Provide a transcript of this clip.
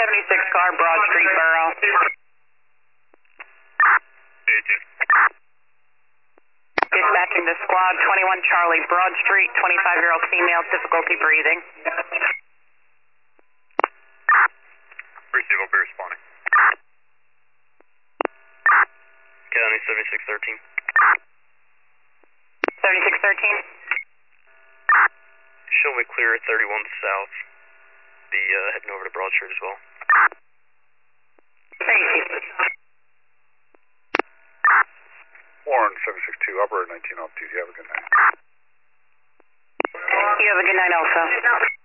76 car, Broad Street, Borough. Dispatching to squad 21 Charlie, Broad Street, 25-year-old female, difficulty breathing. Receive, will be responding. County 7613. 7613. Show me clear at 31 south. Be heading over to Broad Street as well. Thank you. Warren 762, operator 19 altitude. You have a good night. You have a good night also.